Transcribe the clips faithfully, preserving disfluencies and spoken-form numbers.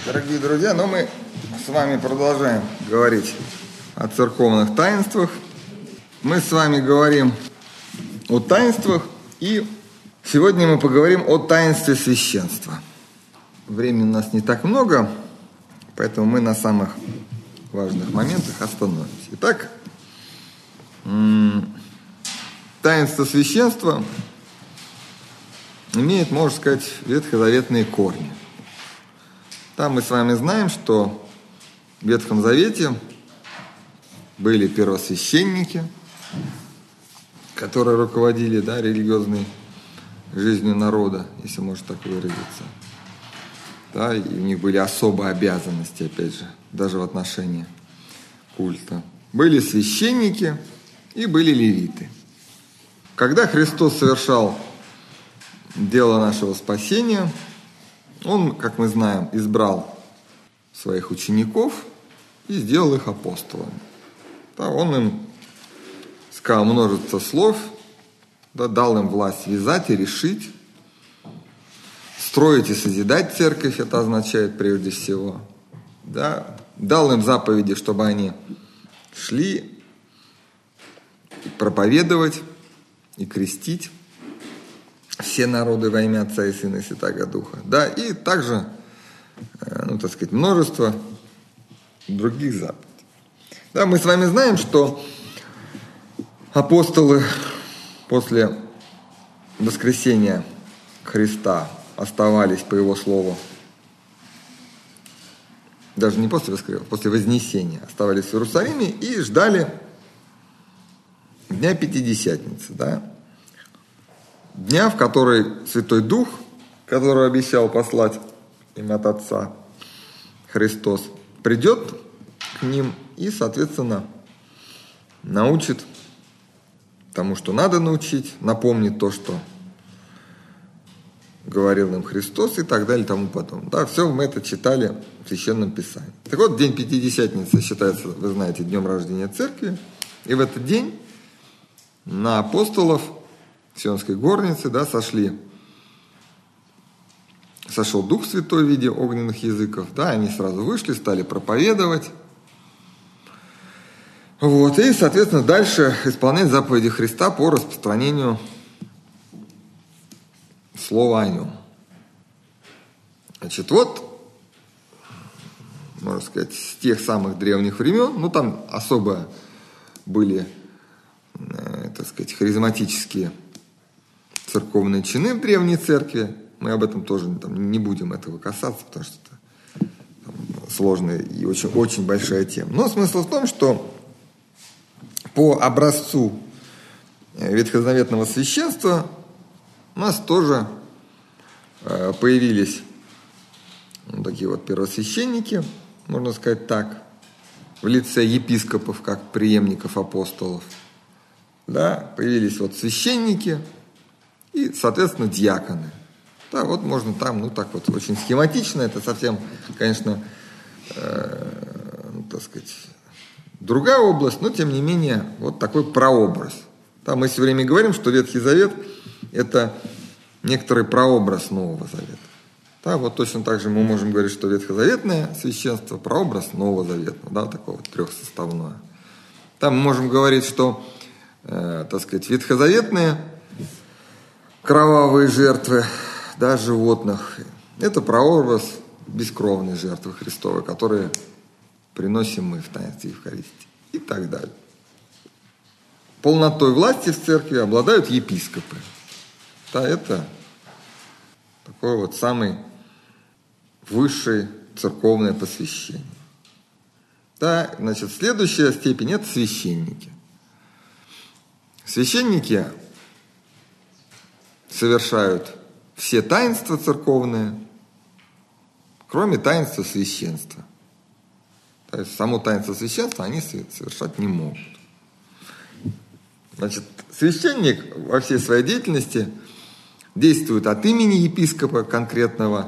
Дорогие друзья, ну мы с вами продолжаем говорить о церковных таинствах. Мы с вами говорим о таинствах, и сегодня мы поговорим о таинстве священства. Времени у нас не так много, поэтому мы на самых важных моментах остановимся. Итак, таинство священства имеет, можно сказать, ветхозаветные корни. Там мы с вами знаем, что в Ветхом Завете были первосвященники, которые руководили, да, религиозной жизнью народа, если можно так выразиться. Да, и у них были особые обязанности, опять же, даже в отношении культа. Были священники и были левиты. Когда Христос совершал дело нашего спасения, Он, как мы знаем, избрал своих учеников и сделал их апостолами. Да, он им сказал множество слов, да, дал им власть вязать и решить, строить и созидать церковь, это означает прежде всего. Да, дал им заповеди, чтобы они шли проповедовать и крестить все народы во имя Отца и Сына и Святаго Духа. Да, и также, ну, так сказать, множество других заповедей. Да, мы с вами знаем, что апостолы после воскресения Христа оставались, по Его слову, даже не после воскресения, после вознесения, оставались в Иерусалиме и ждали Дня Пятидесятницы, да, дня, в который Святой Дух, который обещал послать им от Отца Христос, придет к ним и, соответственно, научит тому, что надо научить, напомнит то, что говорил им Христос, и так далее, и тому подобное. Да, все мы это читали в Священном Писании. Так вот, День Пятидесятницы считается, вы знаете, днем рождения Церкви, и в этот день на апостолов в Сионской горнице, да, сошли, сошел Дух Святой в виде огненных языков, да, они сразу вышли, стали проповедовать, вот, и, соответственно, дальше исполнять заповеди Христа по распространению слова о нем. Значит, вот, можно сказать, с тех самых древних времен, ну, там особо были, э, так сказать, харизматические церковные чины в Древней Церкви. Мы об этом тоже там, не будем этого касаться, потому что это там, сложная и очень, очень большая тема. Но смысл в том, что по образцу ветхозаветного священства у нас тоже э, появились вот такие вот первосвященники, можно сказать так, в лице епископов, как преемников апостолов. Да, появились вот священники и, соответственно, диаконы. Да, вот можно там, ну так вот, очень схематично, это совсем, конечно, э, ну, так сказать, другая область, но, тем не менее, вот такой прообраз. Да, мы все время говорим, что Ветхий Завет – это некоторый прообраз Нового Завета. Да, вот точно так же мы можем говорить, что ветхозаветное священство – прообраз Нового Завета, да, такое вот трехсоставное. Там мы можем говорить, что, э, так сказать, ветхозаветные кровавые жертвы, да, животных – это прообраз бескровной жертвы Христовой, которые приносим мы в таинстве Евхаристии, и так далее. Полнотой власти в церкви обладают епископы. Да, это такое вот самый высшее церковное посвящение. Да, значит, следующая степень – это священники. Священники совершают все таинства церковные, кроме таинства священства. То есть само таинство священства они совершать не могут. Значит, священник во всей своей деятельности действует от имени епископа конкретного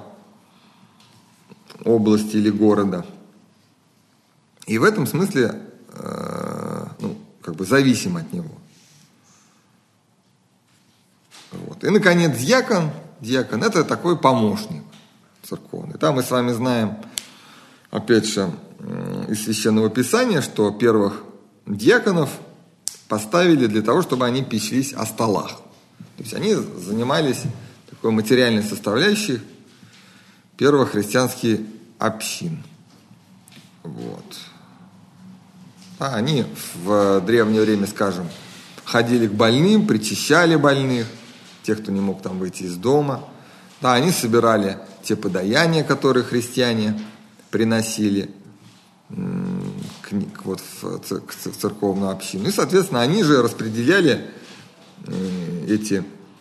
области или города. И в этом смысле э, ну, как бы зависим от него. Вот. И, наконец, диакон. Диакон – это такой помощник церковный. Там мы с вами знаем опять же, из Священного Писания, что первых диаконов поставили для того, чтобы они пеклись о столах. То есть они занимались такой материальной составляющей первых христианских общин. Вот. А они в древнее время, скажем, ходили к больным, причащали больных, тех, кто не мог там выйти из дома. Да, они собирали те подаяния, которые христиане приносили к, к, вот, в, к церковную общину. И, соответственно, они же распределяли эти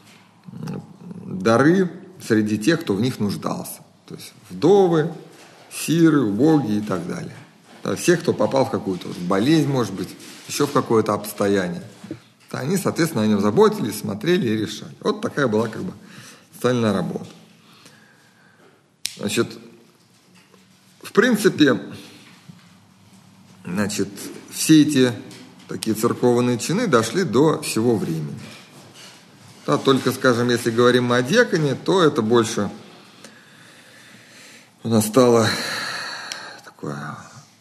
дары среди тех, кто в них нуждался. То есть вдовы, сиры, убогие и так далее. Да, всех, кто попал в какую-то вот болезнь, может быть, еще в какое-то обстояние. Да, они, соответственно, о нем заботились, смотрели и решали. Вот такая была как бы социальная работа. Значит, в принципе, значит, все эти такие церковные чины дошли до всего времени. Да, только, скажем, если говорим мы о диаконе, то это больше у нас стало такое,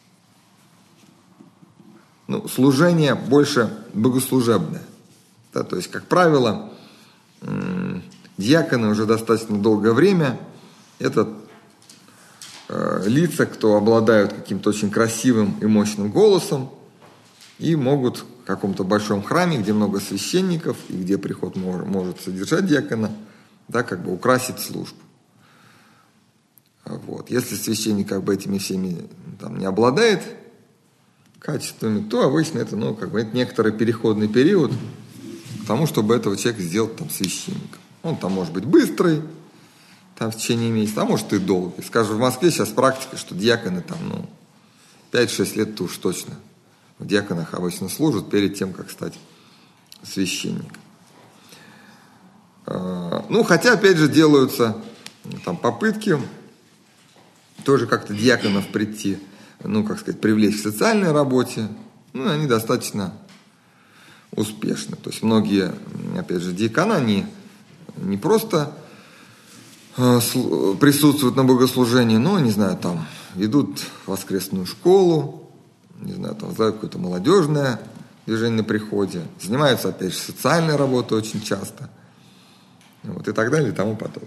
ну, служение больше богослужебное. Да, то есть, как правило, диаконы уже достаточно долгое время это э, лица, кто обладают каким-то очень красивым и мощным голосом и могут в каком-то большом храме, где много священников и где приход мож, может содержать диакона, да, как бы украсить службу. Вот. Если священник как бы этими всеми там, не обладает качествами, то обычно это, ну, как бы, это некоторый переходный период к тому, чтобы этого человека сделать там, священником. Он там может быть быстрый, там, в течение месяца, а может и долгий. Скажем, в Москве сейчас практика, что диаконы там, ну, пять-шесть лет-то уж точно в диаконах обычно служат перед тем, как стать священником. Ну, хотя, опять же, делаются там попытки тоже как-то диаконов прийти, ну, как сказать, привлечь в социальной работе. Ну, они достаточно успешны. То есть многие, опять же, диакона, они не просто присутствуют на богослужении, но, не знаю, там ведут воскресную школу, не знаю, там знают какое-то молодежное движение на приходе, занимаются, опять же, социальной работой очень часто, вот, и так далее, и тому подобное.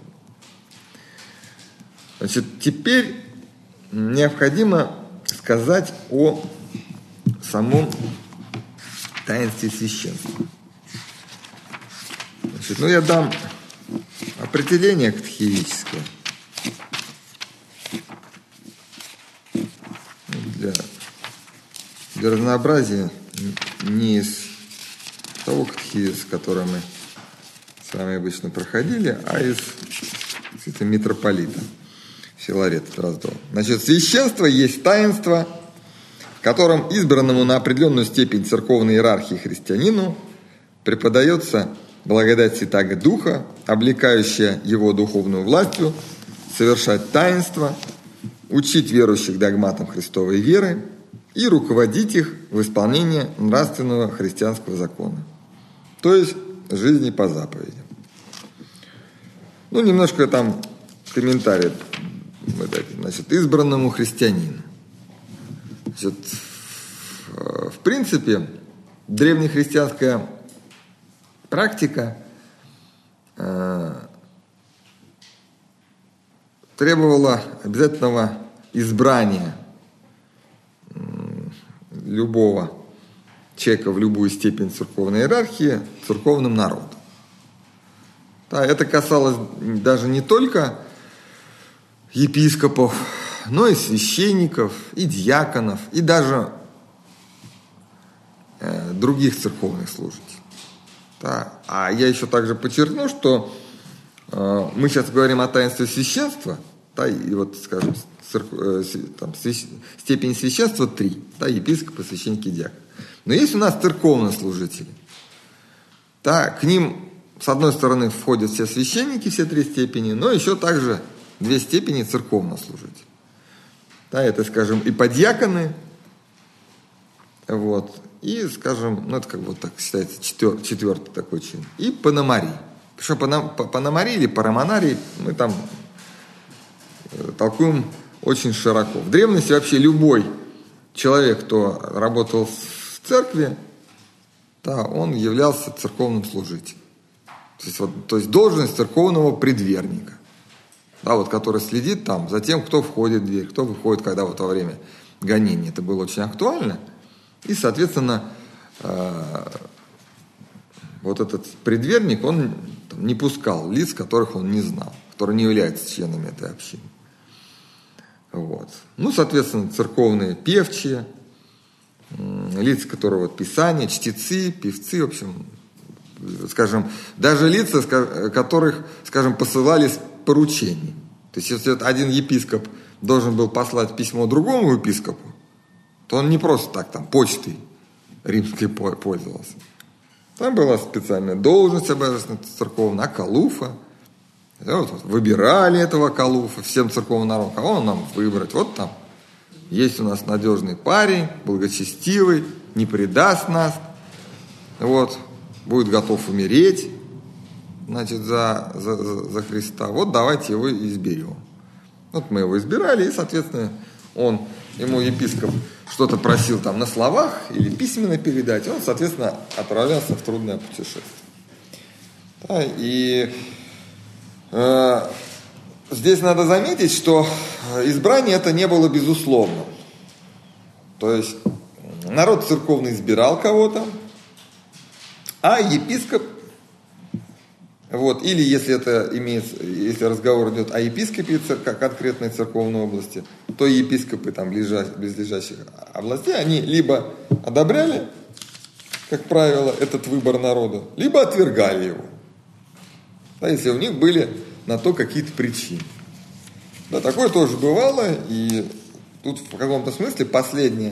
Значит, теперь необходимо сказать о самом таинстве священства. Значит, ну, я дам определение катехизическое для, для разнообразия, не из того катехизиса, который мы с вами обычно проходили, а из митрополита Филарета Дроздова. Значит, священство есть таинство, в котором избранному на определенную степень церковной иерархии христианину преподается благодать Святаго Духа, облекающая его духовную властью, совершать таинства, учить верующих догматам Христовой веры и руководить их в исполнении нравственного христианского закона, то есть жизни по заповедям. Ну, немножко там комментарий. Значит, избранному христианину. Значит, в принципе, древнехристианская практика э, требовала обязательного избрания э, любого человека в любую степень церковной иерархии церковным народом. Да, это касалось даже не только епископов, но и священников, и диаконов, и даже э, других церковных служителей. Да. А я еще также подчеркну, что э, мы сейчас говорим о таинстве священства, да, и вот, скажем, церк... э, там, свящ... степень священства три, да, епископы, священники, диаконы. Но есть у нас церковные служители. Да, к ним, с одной стороны, входят все священники, все три степени, но еще также две степени церковного служителя. Да, это, скажем, и подьяконы, вот, и, скажем, ну, это как бы вот так считается четвер, четвертый такой чин, и панамарий. Причем панамарий или парамонарий мы там толкуем очень широко. В древности вообще любой человек, кто работал в церкви, да, он являлся церковным служителем. То есть, вот, то есть должность церковного предверника, да, вот, который следит там за тем, кто входит в дверь, кто выходит, когда вот во время гонений. Это было очень актуально. И, соответственно, э, вот этот предверник, он там не пускал лиц, которых он не знал, которые не являются членами этой общины. Вот. Ну, соответственно, церковные певчие, лица, которые вот писания, чтецы, певцы, в общем, скажем, даже лица, которых, скажем, посылались поручения. То есть, если один епископ должен был послать письмо другому епископу, то он не просто так там почтой римской пользовался. Там была специальная должность обязательно церковная, акалуфа. Вот, вот, выбирали этого акалуфа всем церковным народом. Кого нам выбрать? Вот там есть у нас надежный парень, благочестивый, не предаст нас, вот, будет готов умереть, значит, за, за, за Христа. Вот давайте его изберем. Вот мы его избирали, и, соответственно, он, ему епископ что-то просил там на словах или письменно передать, и он, соответственно, отправлялся в трудное путешествие. Да, и э, здесь надо заметить, что избрание это не было безусловным. То есть народ церковный избирал кого-то, а епископ, вот, или если это имеется, если разговор идет о епископе конкретной церковной области, то епископы там близлежащих областей, они либо одобряли, как правило, этот выбор народа, либо отвергали его, да, если у них были на то какие-то причины. Да, такое тоже бывало, и тут в каком-то смысле последнее,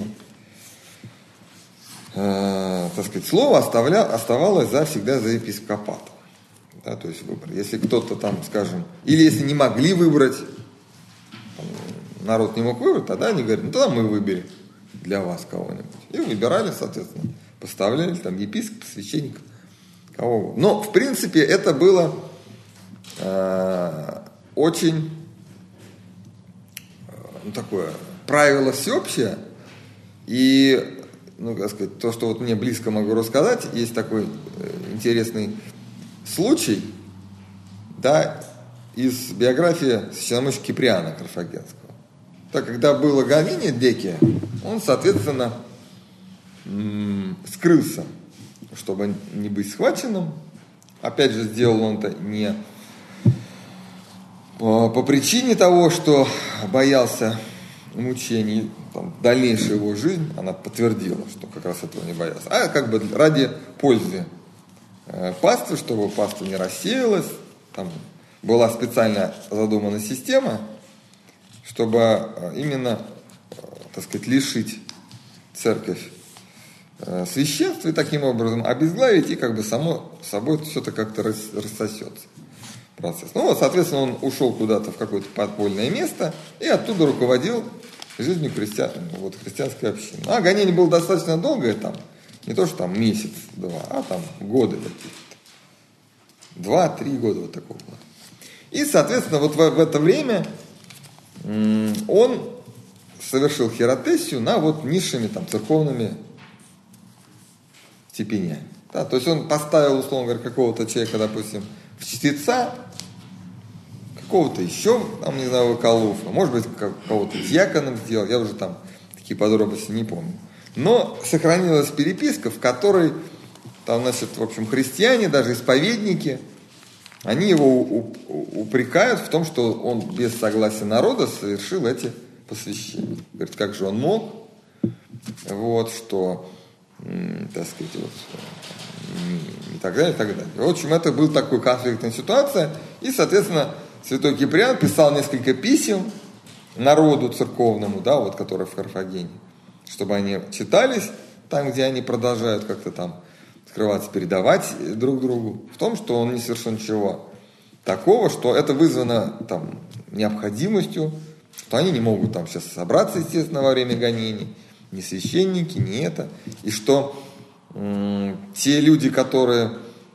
э, так сказать, слово оставля, оставалось за, всегда за епископатом. Да, то есть выбор. Если кто-то там, скажем, или если не могли выбрать, там, народ не мог выбрать, тогда они говорят, ну тогда мы выберем для вас кого-нибудь. И выбирали, соответственно, поставляли там епископа, священника, кого угодно. Но, в принципе, это было э, очень ну, такое правило всеобщее. И, ну, как сказать, то, что вот мне близко могу рассказать, есть такой э, интересный случай, да, из биографии священномученика Киприана Карфагенского. Так, когда было гонение Декия, он, соответственно, м- скрылся, чтобы не быть схваченным. Опять же, сделал он это не по, по причине того, что боялся мучений, там, дальнейшая его жизнь, она подтвердила, что как раз этого не боялся, а как бы ради пользы паствы, чтобы паства не рассеялась. Там была специально задумана система, чтобы именно, так сказать, лишить церковь священства и таким образом обезглавить, и как бы само собой все это как-то рассосется процесс. Ну вот, соответственно, он ушел куда-то в какое-то подпольное место и оттуда руководил жизнью христиан, вот, христианской общины. А гонение было достаточно долгое там. Не то, что там месяц-два, а там годы какие-то. Два-три года вот такого вот. И, соответственно, вот в, в это время м- он совершил хиротессию на вот низшими там церковными степенями. Да, то есть он поставил, условно говоря, какого-то человека, допустим, в чтеца, какого-то еще, там, не знаю, акалуфа, может быть, кого-то диаконом сделал, я уже там такие подробности не помню. Но сохранилась переписка, в которой, там, значит, в общем, христиане, даже исповедники, они его упрекают в том, что он без согласия народа совершил эти посвящения. Говорит, как же он мог, вот, что, так сказать, вот, и так далее, и так далее. В общем, это была такая конфликтная ситуация, и, соответственно, святой Киприан писал несколько писем народу церковному, да, вот, который в Карфагене, чтобы они читались там, где они продолжают как-то там скрываться, передавать друг другу, в том, что он не совершил ничего такого, что это вызвано там необходимостью, что они не могут там сейчас собраться, естественно, во время гонений, ни священники, ни это, и что м- те люди, которые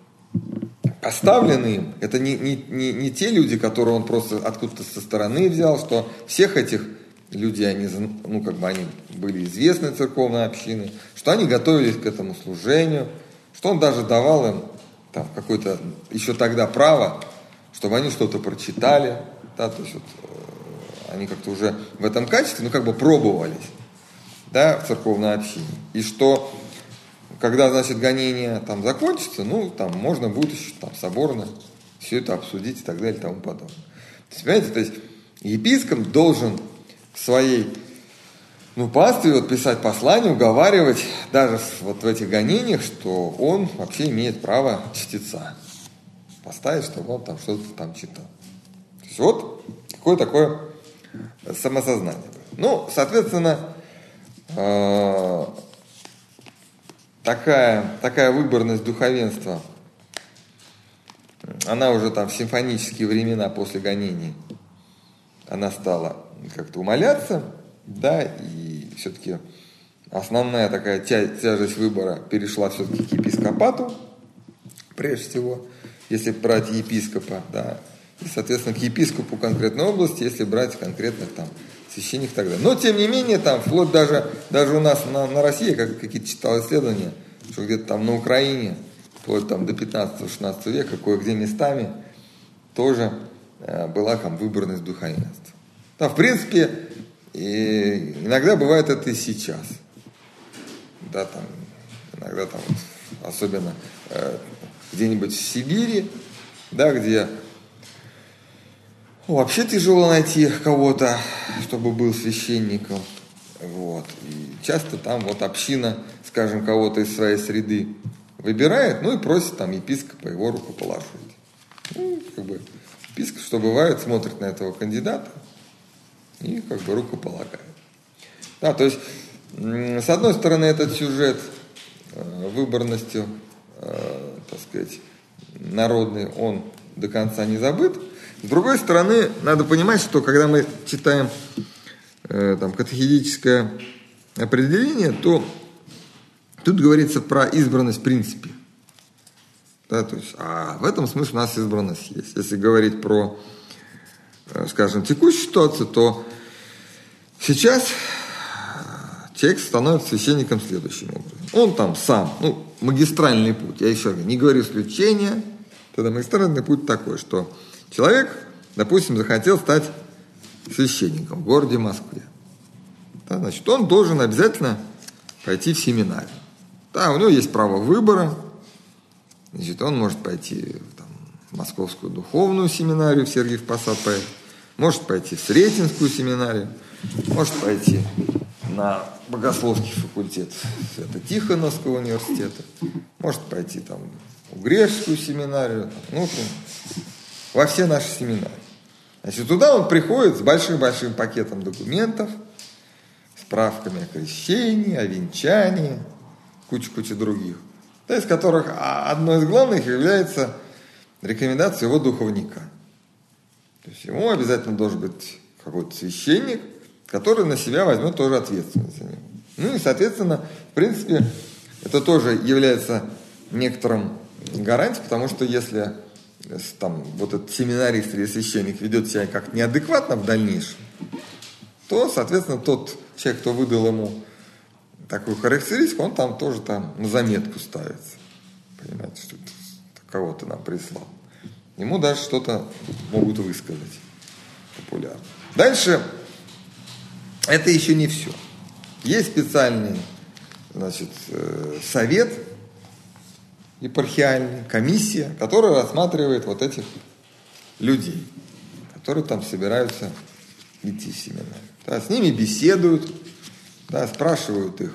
поставлены им, это не, не, не, не те люди, которые он просто откуда-то со стороны взял, что всех этих люди, они, ну, как бы они были известны церковной общины, что они готовились к этому служению, что он даже давал им там какое-то еще тогда право, чтобы они что-то прочитали, да, то есть вот, э, они как-то уже в этом качестве, ну, как бы пробовались, да, в церковной общине, и что, когда, значит, гонение там закончится, ну, там можно будет еще там соборно все это обсудить и так далее и тому подобное. То есть, понимаете, то есть епископ должен в своей, ну, пастве вот писать послание, уговаривать даже вот в этих гонениях, что он вообще имеет право чтеца поставить, чтобы он там что-то там читал. То есть вот какое такое самосознание. Ну, соответственно, э- такая, такая выборность духовенства, она уже там в симфонические времена после гонений, она стала как-то умаляться, да, и все-таки основная такая тя- тяжесть выбора перешла все-таки к епископату, прежде всего, если брать епископа, да, и, соответственно, к епископу конкретной области, если брать конкретных там священников и так далее. Но, тем не менее, там, вплоть даже, даже у нас на, на России, как какие-то читал исследования, что где-то там на Украине, вплоть там до пятнадцатого-шестнадцатого века, кое-где местами тоже э, была там выборность духовенства. Да, в принципе, и иногда бывает это и сейчас. Да, там, иногда там, особенно э, где-нибудь в Сибири, да, где ну, вообще тяжело найти кого-то, чтобы был священником. Вот. И часто там вот община, скажем, кого-то из своей среды выбирает, ну и просит там епископа его рукоположить. Ну, как бы епископ, что бывает, смотрит на этого кандидата и как бы рукополагает. Да, то есть, с одной стороны, этот сюжет выборностью, так сказать, народный, он до конца не забыт. С другой стороны, надо понимать, что когда мы читаем там, катехизическое определение, то тут говорится про избранность в принципе. Да, то есть, а в этом смысле у нас избранность есть. Если говорить про, скажем, текущую ситуацию, то сейчас человек становится священником следующим образом. Он там сам, ну, магистральный путь, я еще не говорю исключения, тогда магистральный путь такой, что человек, допустим, захотел стать священником в городе Москве. Да, значит, он должен обязательно пойти в семинарию. Да, у него есть право выбора. Значит, он может пойти там, в Московскую духовную семинарию, в Сергиев Посад поехать, может пойти в Сретенскую семинарию, может пойти на богословский факультет Свято-Тихоновского университета, может пойти там в Греческую семинарию, ну, там, во все наши семинарии. Значит, туда он приходит с большим-большим пакетом документов, справками о крещении, о венчании, куча-куча других, да, из которых одной из главных является рекомендация его духовника. То есть ему обязательно должен быть какой-то священник, который на себя возьмет тоже ответственность за него. Ну и, соответственно, в принципе, это тоже является некоторым гарантией, потому что если там, вот этот семинарист или священник ведет себя как неадекватно в дальнейшем, то, соответственно, тот человек, кто выдал ему такую характеристику, он там тоже там на заметку ставится. Понимаете, что кого-то нам прислал. Ему даже что-то могут высказать популярно. Дальше, это еще не все. Есть специальный, значит, совет епархиальный, комиссия, которая рассматривает вот этих людей, которые там собираются идти в семинар. Да, с ними беседуют, да, спрашивают их,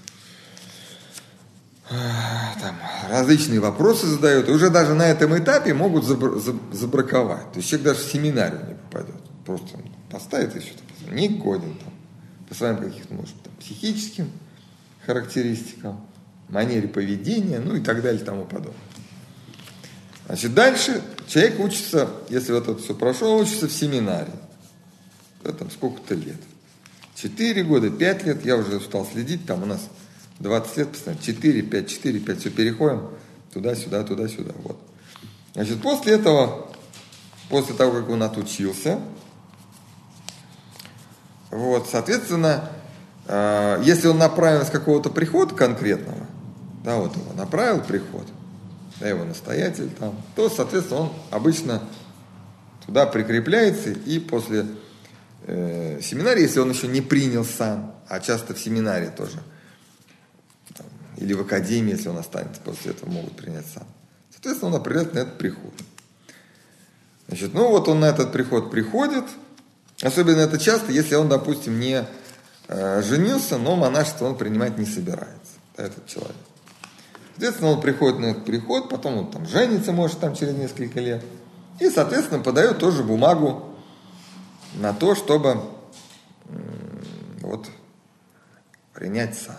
там, различные вопросы задают, и уже даже на этом этапе могут забраковать. То есть человек даже в семинарию не попадет. Просто поставит и что-то. Не годен там. По своим каким-то, может, там, психическим характеристикам, манере поведения, ну и так далее и тому подобное. Значит, дальше человек учится, если вот это все прошло, он учится в семинарии. Да, там сколько-то лет. Четыре года, пять лет, я уже стал следить, там у нас двадцать лет постоянно, четыре, пять, четыре, пять, все переходим туда-сюда, туда-сюда, вот. Значит, после этого, после того, как он отучился, Вот, соответственно, э, если он направлен с какого-то прихода конкретного, да, вот его направил приход, да, его настоятель там, то, соответственно, он обычно туда прикрепляется, и после э, семинарии, если он еще не принял сам, а часто в семинарии тоже, там, или в академии, если он останется, после этого могут принять сам, соответственно, он определяет на этот приход. Значит, ну вот он на этот приход приходит, особенно это часто, если он, допустим, не э, женился, но монашество он принимать не собирается, да, этот человек. Соответственно, он приходит на этот приход, потом он там женится, может, там через несколько лет, и, соответственно, подает тоже бумагу на то, чтобы э, вот, принять сан.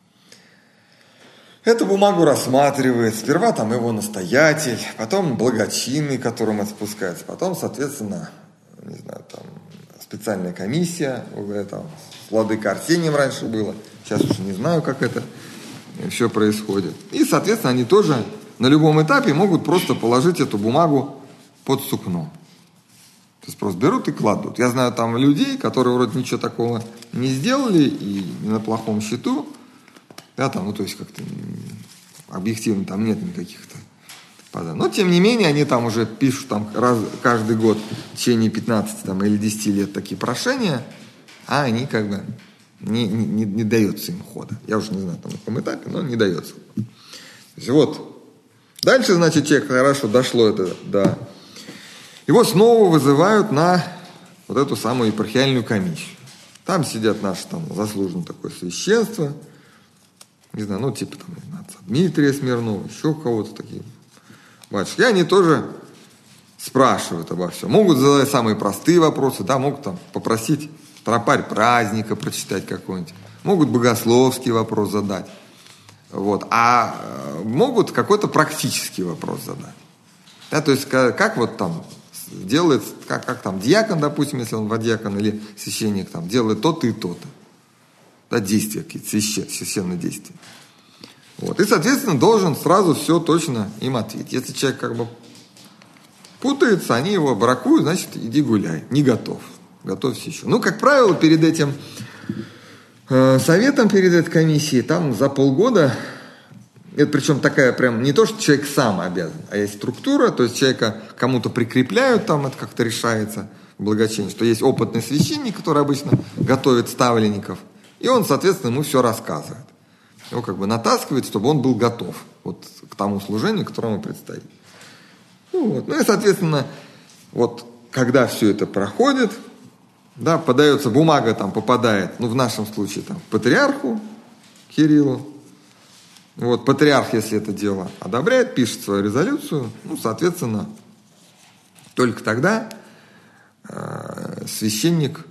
Эту бумагу рассматривает сперва там его настоятель, потом благочинный, которым это спускается, потом, соответственно, не знаю, там специальная комиссия, там, с владыкой Арсением раньше было, сейчас уже не знаю, как это все происходит. И, соответственно, они тоже на любом этапе могут просто положить эту бумагу под сукно. То есть просто берут и кладут. Я знаю там людей, которые вроде ничего такого не сделали и не на плохом счету, да, там, ну, то есть как-то объективно там нет никаких-то поданий. Но, тем не менее, они там уже пишут там раз, каждый год в течение пятнадцати там, или десяти лет такие прошения, а они как бы не, не, не дается им хода. Я уже не знаю, там, на каком этапе, но не дается. То есть, вот. Дальше, значит, человек, хорошо, дошло это до... Его снова вызывают на вот эту самую епархиальную комиссию. Там сидят наши там заслуженное такое священство, не знаю, ну, типа там, отца Дмитрия Смирнова, еще кого-то такие батюшки. И они тоже спрашивают обо всем. Могут задать самые простые вопросы, да, могут там попросить тропарь праздника прочитать какой-нибудь, могут богословский вопрос задать, вот, а могут какой-то практический вопрос задать. Да, то есть, как, как вот там делает, как, как там диакон, допустим, если он водиакон или священник, там, делает то-то и то-то. Да, действия какие-то, священ, священные действия. Вот. И, соответственно, должен сразу все точно им ответить. Если человек как бы путается, они его бракуют, значит, иди гуляй. Не готов. Готовься еще. Ну, как правило, перед этим э, советом, перед этой комиссией, там за полгода, это причем такая прям, не то, что человек сам обязан, а есть структура, то есть человека кому-то прикрепляют, там это как-то решается в благочинии, что есть опытный священник, который обычно готовит ставленников, и он, соответственно, ему все рассказывает. Его как бы натаскивает, чтобы он был готов вот к тому служению, которому предстоит. Ну, вот. Ну и, соответственно, вот когда все это проходит, да, подается бумага, там попадает, ну в нашем случае, там, патриарху Кириллу. Вот, патриарх, если это дело одобряет, пишет свою резолюцию, ну, соответственно, только тогда э, священник,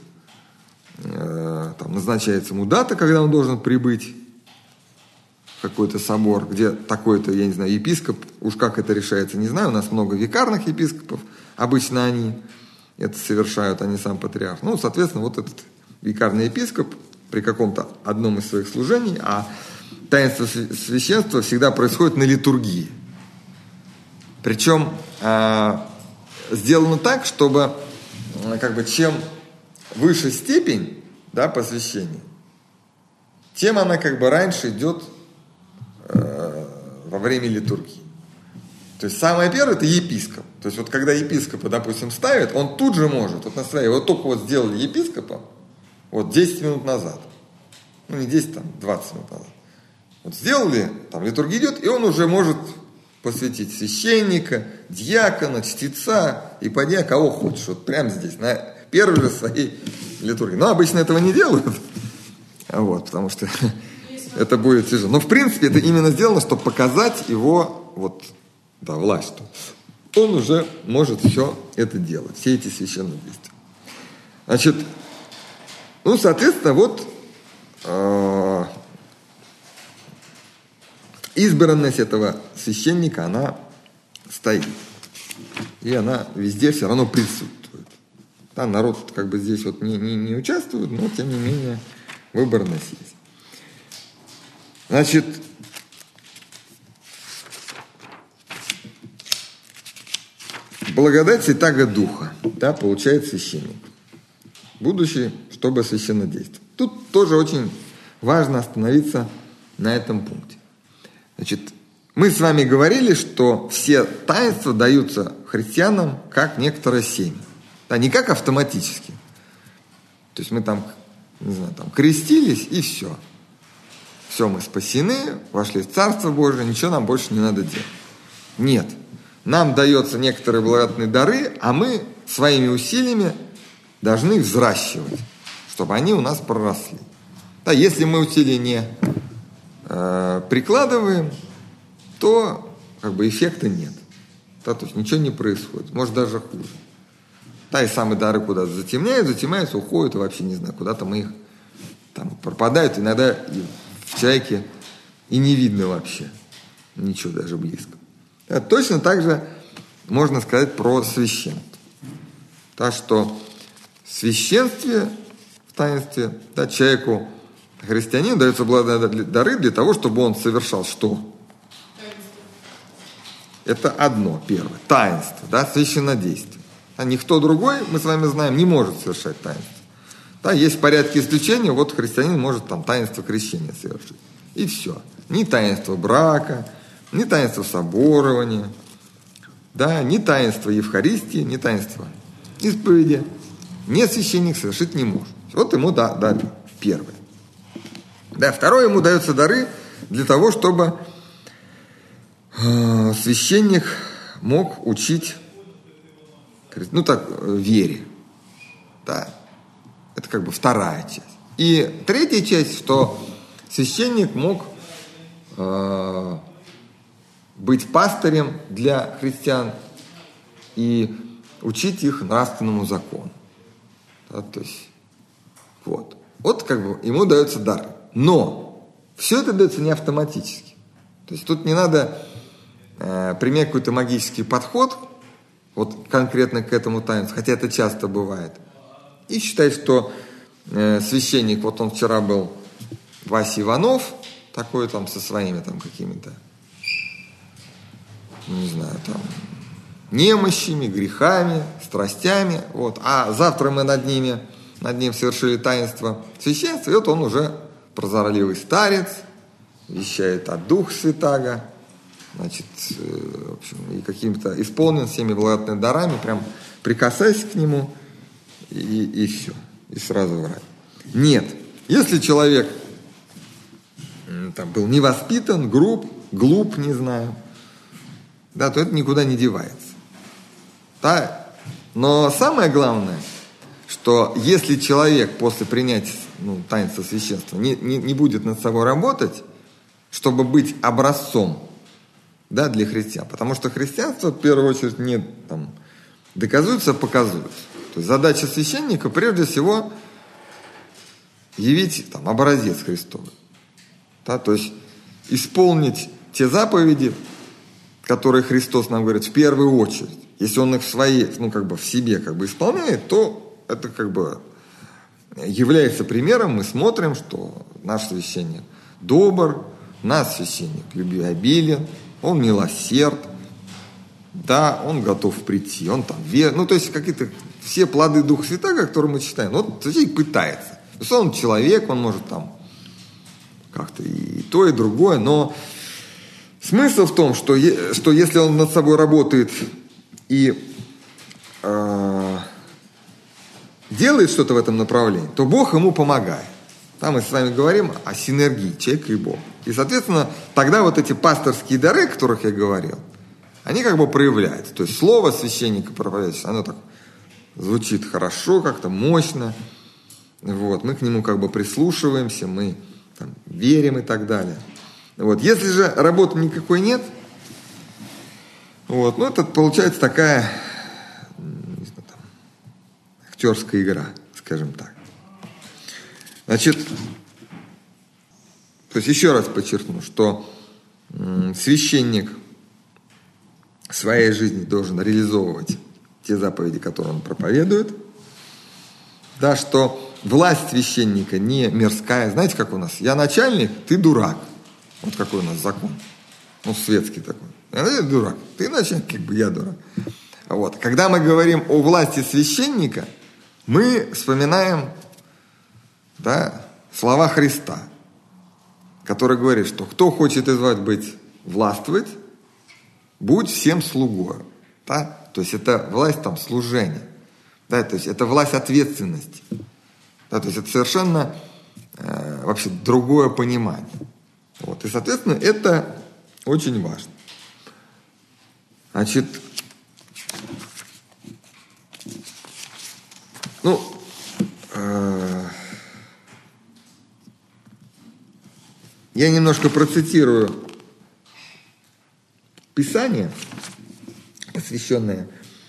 э, там, назначается ему дата, когда он должен прибыть в какой-то собор, где такой-то, я не знаю, епископ, уж как это решается, не знаю, у нас много викарных епископов, обычно они это совершают, а не сам патриарх. Ну, соответственно, вот этот викарный епископ при каком-то одном из своих служений, а таинство священства всегда происходит на литургии. Причем э, сделано так, чтобы э, как бы, чем выше степень, да, посвящения, тем она как бы раньше идет э, во время литургии. То есть самое первое – это епископ. То есть вот когда епископа, допустим, ставят, он тут же может, вот на своей, вот только вот сделали епископа, вот десять минут назад, ну не десять, там двадцать минут назад, вот сделали, там литургия идет, и он уже может посвятить священника, диакона, чтеца, иподия, кого хочешь, вот прямо здесь, на первой же своей литургии. Но обычно этого не делают, вот, потому что это будет тяжело. Но в принципе это именно сделано, чтобы показать его вот, да, власть. Он уже может все это делать, все эти священные действия. Значит, ну, соответственно, вот э, избранность этого священника, она стоит. И она везде все равно присутствует. Да, народ как бы здесь вот не, не, не участвует, но тем не менее выборность есть. Значит, благодать Святаго Духа, да, получает священник. Будущий, чтобы священно действовать. Тут тоже очень важно остановиться на этом пункте. Значит, мы с вами говорили, что все таинства даются христианам как некоторое семя. Да, не как автоматически. То есть мы там, не знаю, там крестились и все. Все, мы спасены, вошли в Царство Божие, ничего нам больше не надо делать. Нет. Нам даются некоторые благодатные дары, а мы своими усилиями должны их взращивать, чтобы они у нас проросли. Да, если мы усилия не э, прикладываем, то как бы эффекта нет. Да, то есть ничего не происходит, может даже хуже. Да, и самые дары куда-то затемняют, затемняются, уходят, и вообще не знаю, куда-то мы их там пропадают. Иногда в человеке и не видно вообще ничего даже близко. Да, точно так же можно сказать про священство. Так что в священстве, в таинстве, да, человеку, христианину, даются благодатные дары для того, чтобы он совершал что? Это одно, первое. Таинство, да, священнодействие. А никто другой, мы с вами знаем, не может совершать таинство. Да, есть порядки исключения, вот христианин может там таинство крещения совершить. И все. Ни таинство брака, ни таинство соборования, да, ни таинство Евхаристии, ни таинство исповеди. Ни священник совершить не может. Вот ему да, дали первое. Да, второе, ему даются дары для того, чтобы э, священник мог учить, ну так, вере. Да. Это как бы вторая часть. И третья часть, что священник мог э, быть пастырем для христиан и учить их нравственному закону. Да, то есть, вот. Вот как бы ему дается дар. Но все это дается не автоматически. То есть тут не надо э, применять какой-то магический подход, вот конкретно к этому таинству, хотя это часто бывает. И считать, что э, священник, вот он вчера был Вася Иванов, такой там со своими там какими-то, не знаю, там, немощами, грехами, страстями, вот, а завтра мы над ними, над ним совершили таинство священства, и вот он уже прозорливый старец, вещает от Духа Святаго, значит, э, в общем, и каким-то исполнен всеми благодатными дарами, прям прикасайся к нему, и, и все, и сразу в рай. Нет, если человек там, был невоспитан, груб, глуп, не знаю, да, то это никуда не девается. Да? Но самое главное, что если человек после принятия ну, таинства священства не, не, не будет над собой работать, чтобы быть образцом, да, для христиан, потому что христианство в первую очередь не там, доказывается, а показывается. То есть задача священника прежде всего явить там, образец Христовый. Да? То есть исполнить те заповеди, которые Христос нам говорит в первую очередь. Если он их в своей, ну как бы в себе как бы исполняет, то это как бы является примером. Мы смотрим, что наш священник добр, наш священник любвеобилен, он милосерд, да, он готов прийти, он там вер, ну то есть какие-то все плоды Духа Святаго, которые мы читаем, вот священник пытается. То есть он человек, он может там как-то и то, и другое, но смысл в том, что, что если он над собой работает и э, делает что-то в этом направлении, то Бог ему помогает. Там мы с вами говорим о синергии человека и Бога. И, соответственно, тогда вот эти пасторские дары, о которых я говорил, они как бы проявляются. То есть слово священника проповедующего, оно так звучит хорошо, как-то мощно. Вот. Мы к нему как бы прислушиваемся, мы там, верим и так далее. Вот. Если же работы никакой нет, вот, ну это получается такая не знаю, там, актерская игра, скажем так. Значит, то есть еще раз подчеркну, что м, священник в своей жизни должен реализовывать те заповеди, которые он проповедует, да, что власть священника не мирская. Знаете, как у нас? Я начальник, ты дурак. Вот какой у нас закон. Ну, светский такой. Я дурак. Ты начальник, как бы я дурак. Вот. Когда мы говорим о власти священника, мы вспоминаем да, слова Христа, который говорит, что кто хочет из вас быть властвовать, будь всем слугой. Да? То есть это власть там служения. Да? То есть это власть ответственности. Да? То есть это совершенно э, вообще другое понимание. Вот. И, соответственно, это очень важно. Значит, ну, э, я немножко процитирую Писание, посвященное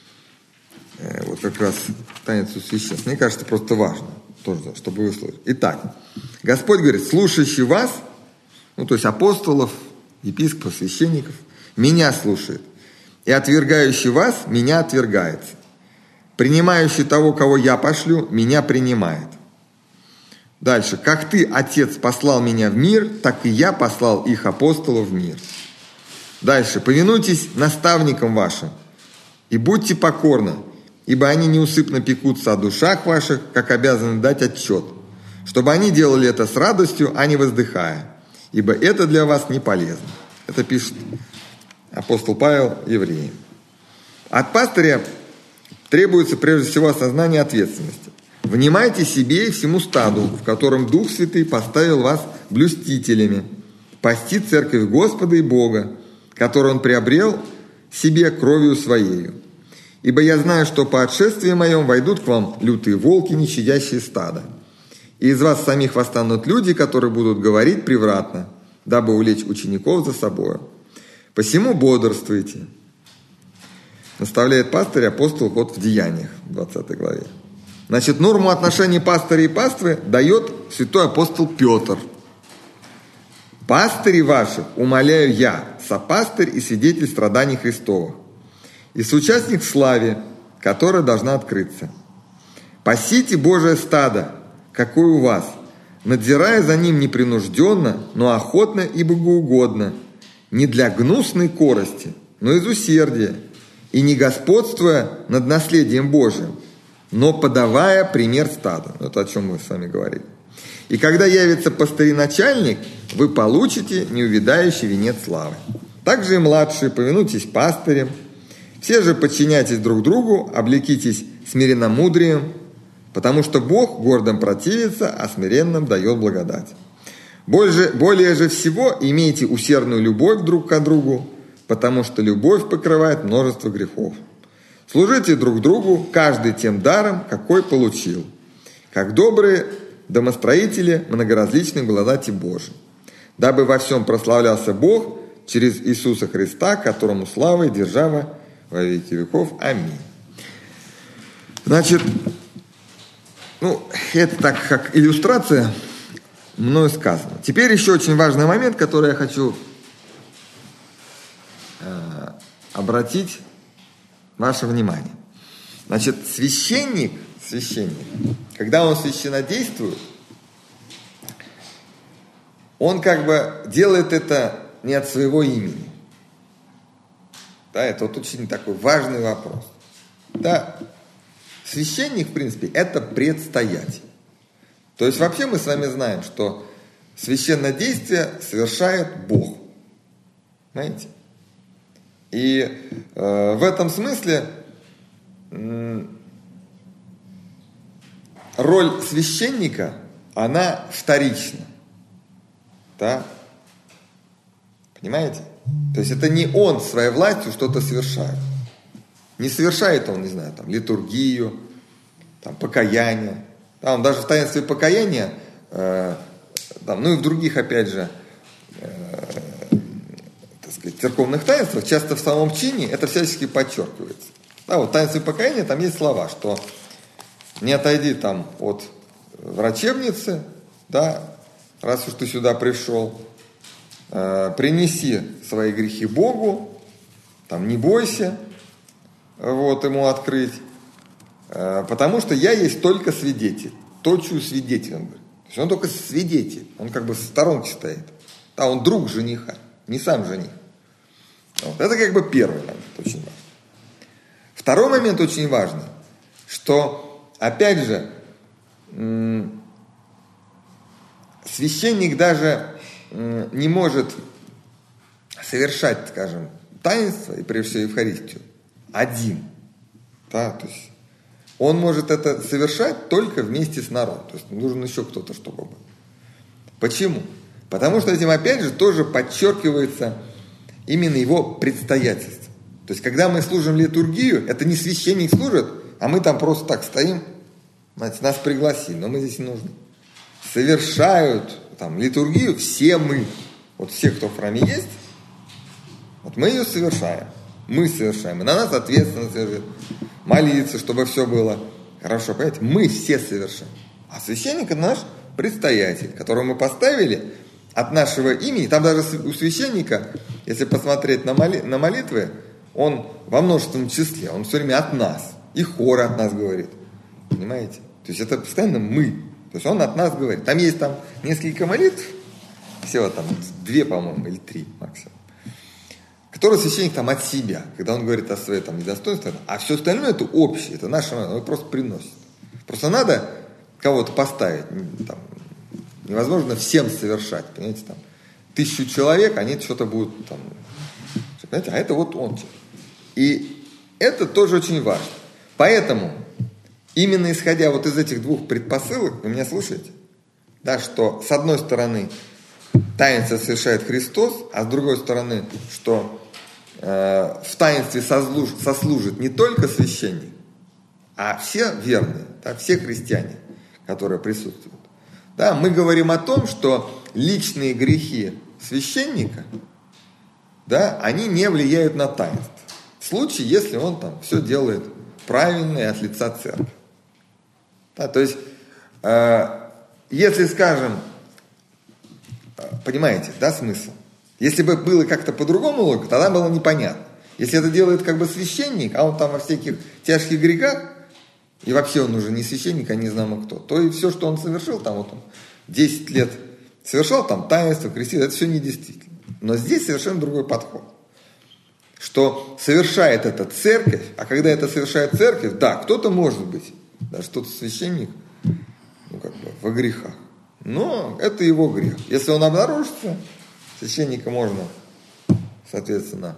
э, вот как раз таинству священства. Мне кажется, просто важно тоже, чтобы вы слышали. Итак, Господь говорит: слушающий вас, ну, то есть апостолов, епископов, священников, меня слушает, и отвергающий вас меня отвергается. Принимающий того, кого я пошлю, меня принимает. Дальше. Как ты, Отец, послал меня в мир, так и я послал их апостолов в мир. Дальше. Повинуйтесь наставникам вашим и будьте покорны, ибо они неусыпно пекутся о душах ваших, как обязаны дать отчет, чтобы они делали это с радостью, а не воздыхая, ибо это для вас не полезно. Это пишет апостол Павел евреям. От пастыря требуется прежде всего осознание ответственности. Внимайте себе и всему стаду, в котором Дух Святый поставил вас блюстителями, пасти церковь Господа и Бога, которую Он приобрел себе кровью Своею. Ибо я знаю, что по отшествии моем войдут к вам лютые волки, не щадящие стада. И из вас самих восстанут люди, которые будут говорить превратно, дабы увлечь учеников за собою. Посему бодрствуйте, наставляет пастырь апостол вот в Деяниях, в двадцатой главе. Значит, норму отношений пастыря и паствы дает святой апостол Петр. «Пастыри ваши умоляю я, сопастырь и свидетель страданий Христовых, и соучастник в славе, которая должна открыться. Пасите Божие стадо, какое у вас, надзирая за ним непринужденно, но охотно и богоугодно, не для гнусной корости, но из усердия, и не господствуя над наследием Божиим, но подавая пример стаду». Это о чем мы с вами говорили. «И когда явится пастырь-начальник, вы получите неувядающий венец славы. Также и младшие, повинуйтесь пастырям. Все же подчиняйтесь друг другу, облекитесь смиренномудрием, потому что Бог гордым противится, а смиренным дает благодать. Более, более же всего имейте усердную любовь друг к другу, потому что любовь покрывает множество грехов. Служите друг другу, каждый тем даром, какой получил, как добрые домостроители многоразличной благодати Божией, дабы во всем прославлялся Бог через Иисуса Христа, которому слава и держава во веки веков. Аминь». Значит, ну, это так как иллюстрация мною сказано. Теперь еще очень важный момент, который я хочу э, обратить ваше внимание. Значит, священник, священник, когда он священнодействует, он как бы делает это не от своего имени. Да, это вот очень такой важный вопрос. Да, священник, в принципе, это предстоятель. То есть вообще мы с вами знаем, что священнодействие совершает Бог. Знаете? И э, в этом смысле э, роль священника, она вторична. Да? Понимаете? То есть это не он своей властью что-то совершает. Не совершает он, не знаю, там, литургию, там, покаяние. Там, даже в таинстве покаяния, э, там, ну и в других, опять же, э, так сказать, церковных таинствах, часто в самом чине это всячески подчеркивается. Да, вот в таинстве покаяния там есть слова, что не отойди там от врачебницы, да, раз уж ты сюда пришел, э, принеси свои грехи Богу, там, не бойся, вот, ему открыть, э, потому что я есть только свидетель, точую свидетель, он говорит. То есть он только свидетель, он как бы в сторонке стоит, а он друг жениха, не сам жених. Вот. Это как бы первый момент, очень важный. Второй момент очень важный, что, опять же, священник даже не может совершать, скажем, таинство, и прежде всего Евхаристию, один. Да, то есть он может это совершать только вместе с народом. То есть нужен еще кто-то, чтобы был. Почему? Потому что этим, опять же, тоже подчеркивается именно его предстоятельство. То есть, когда мы служим литургию, это не священник служит, а мы там просто так стоим, знаете, нас пригласили, но мы здесь не нужны. Совершают там литургию все мы. Вот все, кто в храме есть, вот мы ее совершаем. Мы совершаем. И на нас ответственность лежит. Молиться, чтобы все было хорошо. Понимаете? Мы все совершаем. А священник – это наш предстоятель, которого мы поставили от нашего имени. Там даже у священника, если посмотреть на, моли, на молитвы, он во множественном числе. Он все время от нас. И хор от нас говорит. Понимаете? То есть это постоянно мы. То есть он от нас говорит. Там есть там несколько молитв. Всего там две, по-моему, или три максимум. Который священник там от себя, когда он говорит о своей там недостоинстве, а все остальное это общее, это наше, он просто приносит. Просто надо кого-то поставить, там, невозможно всем совершать, понимаете, там, тысячу человек, они что-то будут там, понимаете, а это вот он. И это тоже очень важно. Поэтому, именно исходя вот из этих двух предпосылок, вы меня слушаете, да, что с одной стороны таинство совершает Христос, а с другой стороны, что э, в таинстве сослуж, сослужит не только священник, а все верные, да, все христиане, которые присутствуют. Да, мы говорим о том, что личные грехи священника, да, они не влияют на таинство. В случае, если он там все делает правильно и от лица церкви. Да, то есть, э, если, скажем, понимаете, да, смысл? Если бы было как-то по-другому логике, тогда было непонятно. Если это делает как бы священник, а он там во всяких тяжких грехах, и вообще он уже не священник, а не знамо кто, то и все, что он совершил, там вот он десять лет совершал, там таинство, крестил, это все недействительно. Но здесь совершенно другой подход. Что совершает это церковь, а когда это совершает церковь, да, кто-то может быть, даже кто-то священник, ну как бы во грехах. Но это его грех. Если он обнаружится, священника можно, соответственно,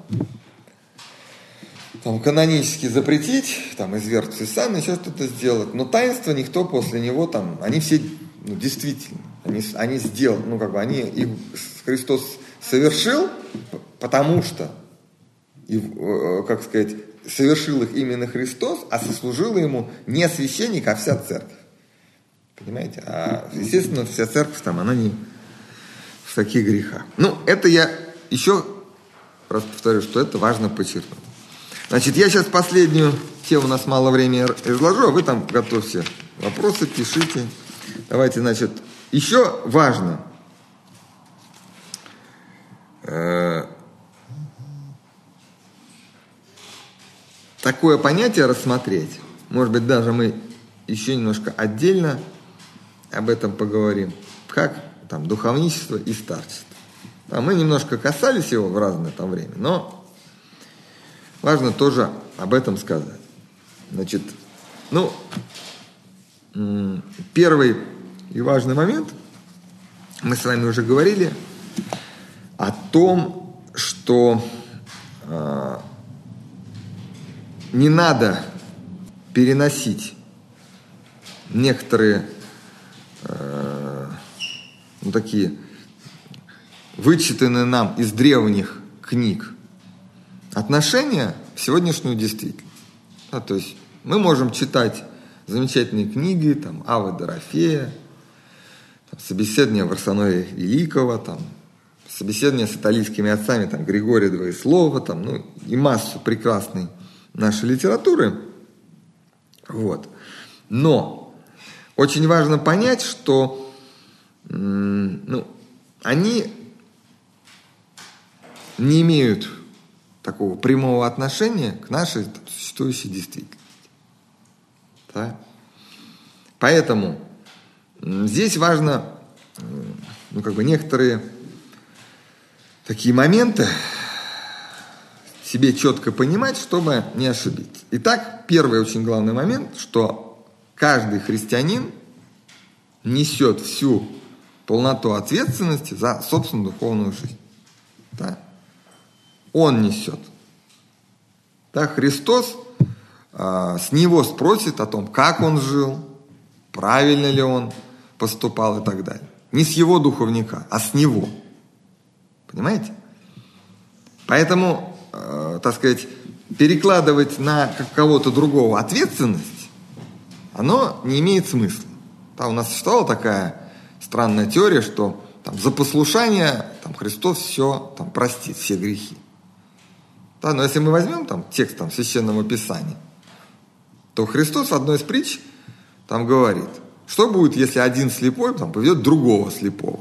там, канонически запретить, там, извергнуть из сана, еще что-то сделать. Но таинство никто после него, там, они все, ну, действительно, они, они сделали, ну, как бы, они, их Христос совершил, потому что, и, как сказать, совершил их именно Христос, а сослужила ему не священник, а вся церковь. Понимаете? А, естественно, вся церковь там, она не в таких грехах. Ну, это я еще раз повторю, что это важно подчеркнуть. Значит, я сейчас последнюю тему, у нас мало времени, изложу, а вы там готовьте вопросы, пишите. Давайте, значит, еще важно э, такое понятие рассмотреть. Может быть, даже мы еще немножко отдельно об этом поговорим, как там духовничество и старчество. А мы немножко касались его в разное там время, но важно тоже об этом сказать. Значит, ну, первый и важный момент, мы с вами уже говорили о том, что э, не надо переносить некоторые э, ну, такие вычитанные нам из древних книг отношения в сегодняшнюю действительность. Да, то есть мы можем читать замечательные книги, там, Авва Дорофея, там, собеседование Варсоноя Великого, там, собеседование с италийскими отцами, там, Григория Двоеслова, там, ну, и массу прекрасной нашей литературы. Вот. Но очень важно понять, что м- ну, они не имеют такого прямого отношения к нашей существующей действительности. Да? Поэтому здесь важно, ну, как бы некоторые такие моменты себе четко понимать, чтобы не ошибиться. Итак, первый очень главный момент, что каждый христианин несет всю полноту ответственности за собственную духовную жизнь. Да? Он несет. Да, Христос э, с него спросит о том, как он жил, правильно ли он поступал и так далее. Не с его духовника, а с него. Понимаете? Поэтому, э, так сказать, перекладывать на кого-то другого ответственность, оно не имеет смысла. Да, у нас существовала такая странная теория, что там, за послушание там, Христос все там, простит, все грехи. Да, но если мы возьмем там, текст там, Священного Писания, то Христос в одной из притч там говорит, что будет, если один слепой там, поведет другого слепого.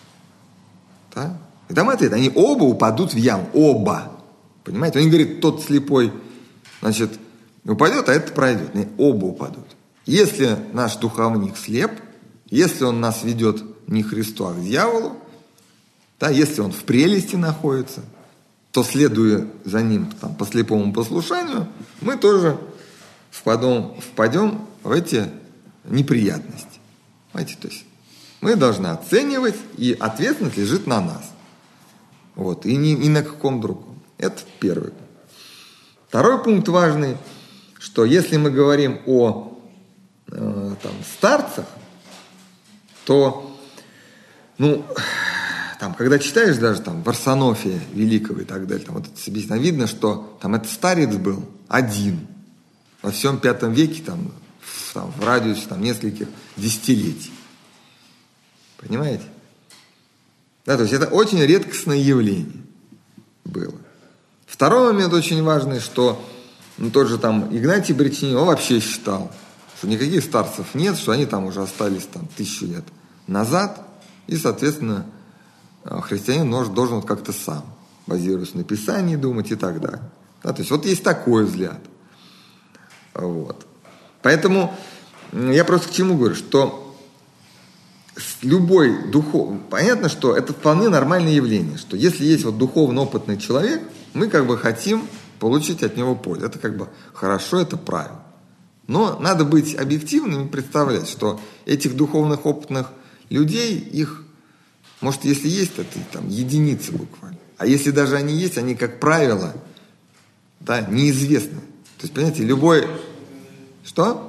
Да? И там ответ, они оба упадут в яму, оба. Понимаете? Он не говорит, тот слепой, значит, упадет, а этот пройдет. Нет, оба упадут. Если наш духовник слеп, если он нас ведет не к Христу, а к дьяволу, да, если он в прелести находится, то, следуя за ним там, по слепому послушанию, мы тоже впадем, впадем в эти неприятности. Понимаете? То есть мы должны оценивать, и ответственность лежит на нас. Вот, и ни, ни на каком другом. Это первый пункт. Второй пункт важный, что если мы говорим о э, там, старцах, то, ну, там, когда читаешь даже там Варсонофия Великого и так далее, там, вот это себе видно, что там этот старец был один во всем пятом веке, там, в, там, в радиусе там, нескольких десятилетий. Понимаете? Да, то есть это очень редкостное явление было. Второй момент очень важный, что ну, тот же там Игнатий Бречнин, он вообще считал, что никаких старцев нет, что они там уже остались там тысячу лет назад, и, соответственно, христианин должен вот как-то сам, базируясь на Писании, думать и так далее. Да, то есть вот есть такой взгляд. Вот. Поэтому я просто к чему говорю, что любой духовный, понятно, что это вполне нормальное явление, что если есть вот духовно опытный человек, мы как бы хотим получить от него пользу. Это как бы хорошо, это правильно. Но надо быть объективным и представлять, что этих духовных опытных людей, их, может, если есть, это там единицы буквально. А если даже они есть, они, как правило, да, неизвестны. То есть, понимаете, любой... Что?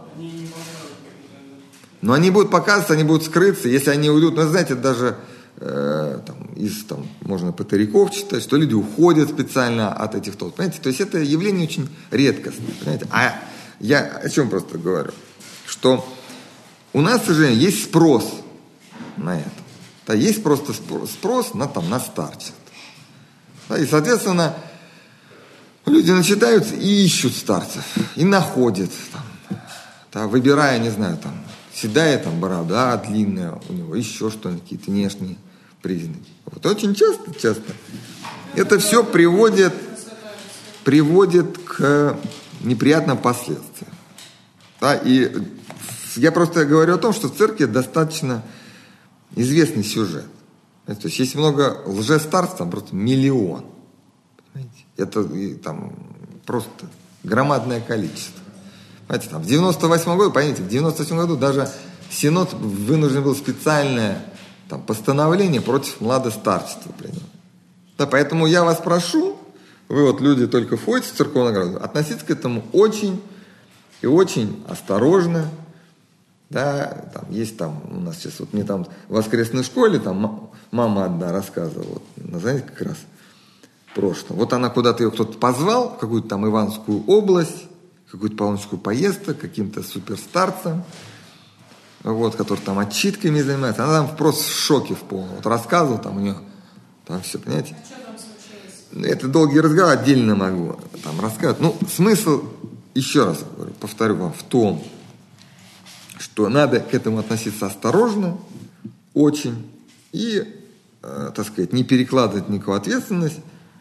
Но они будут показываться, они будут скрыться, если они уйдут. Ну, знаете, даже э, там, из, там, можно патариков читать, что люди уходят специально от этих толп. Понимаете, то есть это явление очень редкостное. Понимаете? А я о чем просто говорю? Что у нас, к сожалению, есть спрос на это. Да, есть просто спрос на, там, на старчество. Да, и, соответственно, люди начитаются и ищут старцев, и находят, там, да, выбирая, не знаю, там, седая там борода длинная у него, еще что-нибудь, какие-то внешние признаки. Вот очень часто, часто это все приводит, приводит к неприятным последствиям. Да, и я просто говорю о том, что в церкви достаточно известный сюжет. То есть есть много лжестарств, там просто миллион. Понимаете? Это и, там просто громадное количество. Знаете, там, в девяносто восьмом году, понимаете, в девяносто восьмом году даже Синод вынужден был специальное там, постановление против младостарчества принимать. Да, поэтому я вас прошу, вы вот люди только входите в церковную граду, относиться к этому очень и очень осторожно. Да, там есть там, у нас сейчас, вот мне там в воскресной школе, там мама одна рассказывала, вот, знаете, как раз в прошлом. Вот она куда-то ее кто-то позвал, в какую-то там Иванскую область, какую-то паломническую поездку, каким-то суперстарцем, вот, который там отчитками занимается. Она там просто в шоке в полном. Вот рассказывал, там у нее там все, понимаете? А что там случилось? Это долгий разговор, отдельно могу там рассказывать. Ну, смысл, еще раз говорю, повторю вам, в том, что надо к этому относиться осторожно, очень, и, э, так сказать, не перекладывать никакую ответственность.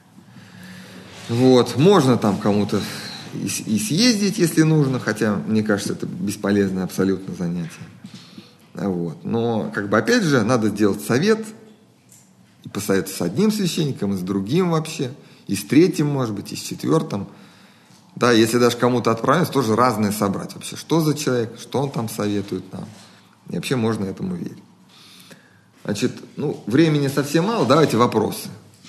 Вот, можно там кому-то и, и съездить, если нужно, хотя, мне кажется, это бесполезное абсолютно занятие. Вот. Но, как бы, опять же, надо сделать совет, и посоветоваться с одним священником, и с другим вообще, и с третьим, может быть, и с четвертым. Да, если даже кому-то отправиться, тоже разные собрать вообще. Что за человек, что он там советует нам. И вообще можно этому верить. Значит, ну, времени совсем мало, давайте вопросы.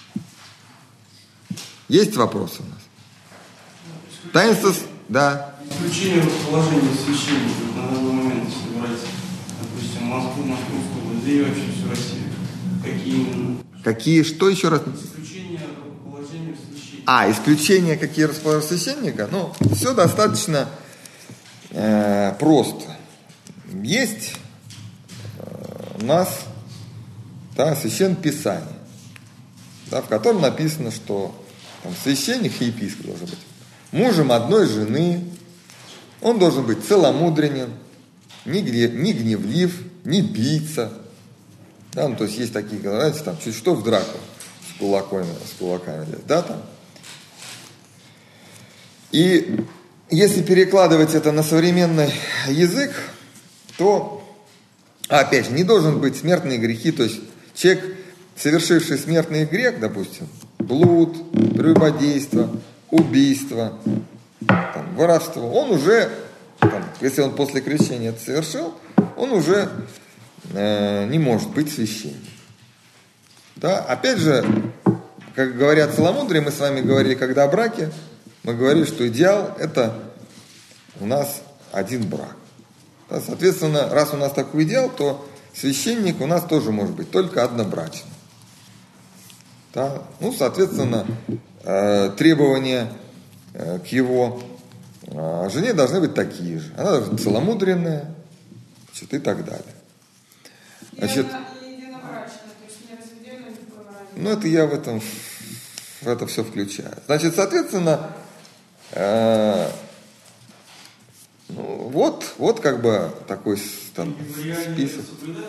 Есть вопросы у нас? Таинство, да. Исключение расположения священников на данный момент, если брать, допустим, Москву, Московскую область, да и вообще всю Россию. Какие именно? Какие, что еще раз? Исключение расположения священника. А, исключение, какие расположения священника? Ну, все достаточно э, просто. Есть э, у нас, да, Священное Писание, да, в котором написано, что там, священник и епископ должен быть мужем одной жены, он должен быть целомудренен, не гневлив, не бийца. Да, ну, то есть есть такие, знаете, там чуть что в драку с кулаками, с кулаками, да, там. И если перекладывать это на современный язык, то, опять же, не должен быть смертные грехи, то есть человек, совершивший смертный грех, допустим, блуд, прелюбодейство, убийство, там, воровство, он уже, там, если он после крещения это совершил, он уже э, не может быть священником. Да? Опять же, как говорят целомудрие, мы с вами говорили, когда о браке, мы говорили, что идеал это у нас один брак. Да? Соответственно, раз у нас такой идеал, то священник у нас тоже может быть только однобрачный. Да? Ну, соответственно, э, требования э, к его э, жене должны быть такие же. Она должна быть целомудренная, значит, и так далее. Значит, ну, это я в этом в это все включаю. Значит, соответственно, э, ну, вот, вот как бы такой там, список.